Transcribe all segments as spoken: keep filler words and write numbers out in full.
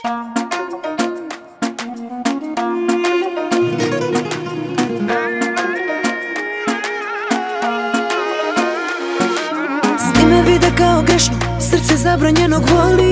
Svi me vide kao grešno, srce zabranjenog voli.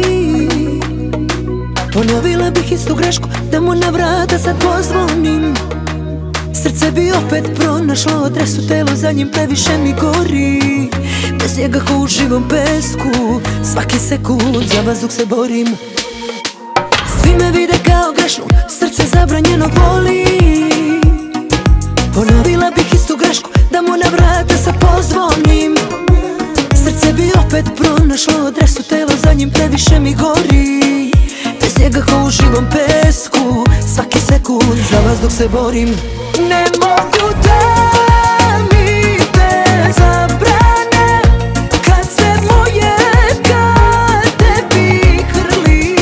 Ponovila bih istu grešku, da mu na vrata sad pozvonim. Srce bi opet pronašlo adresu, telo za njim previše mi gori. Bez njega ko u živom pesku, svaki sekund za vazduh se borim. Svi me vide kao grešnu, srce zabranjenog voli. Ponovila bih istu grešku, da mu na vrata sad pozvonim. Srce bi opet pronašlo adresu, telo za njim previše mi gori. Bez njega ko u živom pesku, svaki sekund za vazduh se borim. Ne mogu da mi te zabrane, kad sve moje karte bi hrli.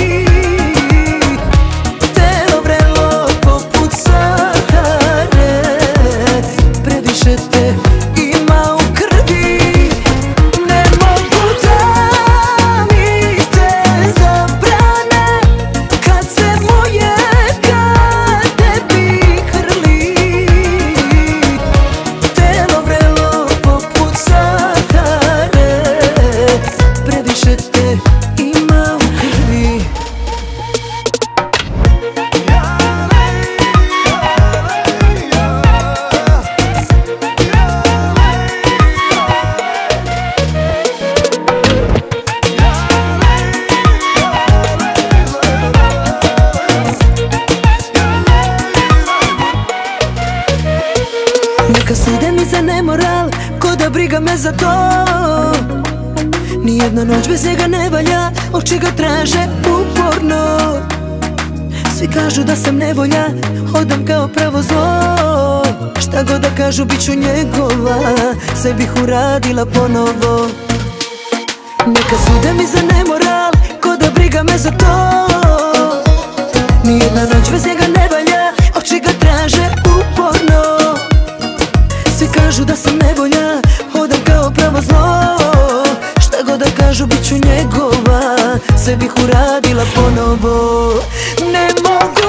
Telo vrelo poput Sahare, previše te ima u krvi. Ne mogu da mi te zabrane, kad sve moje karte bi hrli. Telo vrelo poput Sahare, previše te ima u krvi. Neka sude mi za nemoral, ko da briga me za to. Nijedna noć bez njega ne valja, oči ga traže uporno. Svi kažu da sam nevolja, hodam kao pravo zlo. Šta god da kažu bit ću njegova, sve bih uradila ponovo. Neka sude mi za nemoral, ko da briga me za to. Nijedna noć bez njega ne valja, oči ga traže uporno. Svi kažu da sam nevolja, hodam kao pravo zlo. Šta god da kažu bit ću njegova, sve bih uradila ponovo. Ne mogu